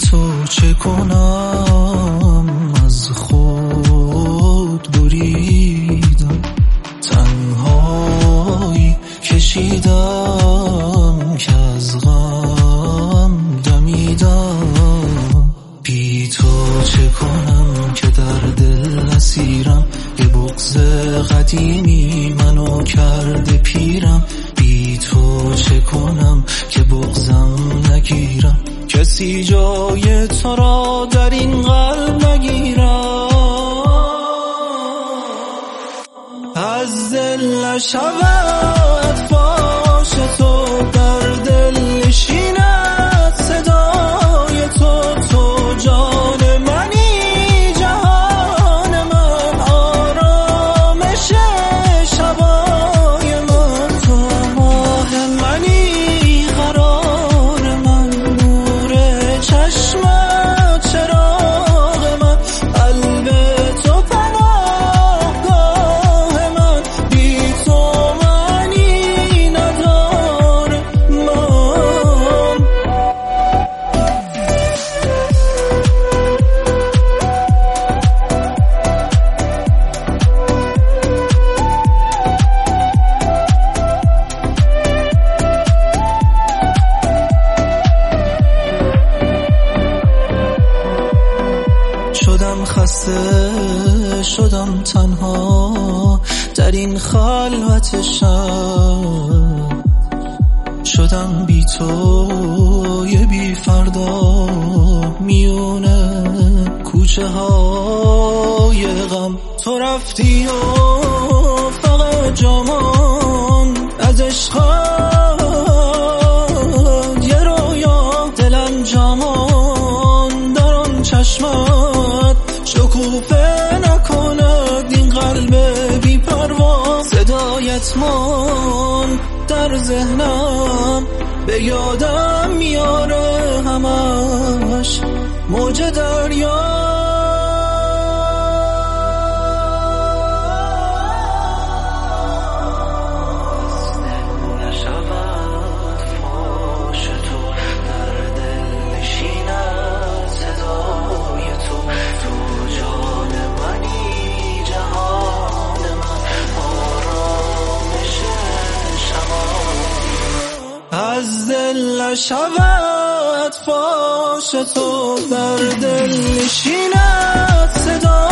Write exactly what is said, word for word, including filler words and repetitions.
تو چه کنم، از خود بریدم، تنهایی کشیدم که از غم دمیدم. بی تو چه کنم که در دل اسیرم، یه بغض قدیمی منو کرده پیرم. بی تو چه کنم که بغضم نگیرم، کسی جای تو را در این قلب نگیرم. از دل نشود فاش تو، در دل نشیند صدای تو. تو جان منی، جهان من، آرامش شبای من. تو ماه منی، قرار من، نور چشمت، چراغ من، قلب تو پناهگاه من. بی تو معنی نداره من. شدم خسته، شدم تنها در این خلوت شب. شدم بی تو یه بی فردا میونه کوچه های غم. تو رفتی و فقط جامان از عشقات، یه رویا دلم جامان در آن چشمت. شکوفه نکند این قلب بی پروا، صدایت من در ذهنم به یادم میاره همش، موج دریا. از دل نشود فاش تو، در دل نشیند صدا.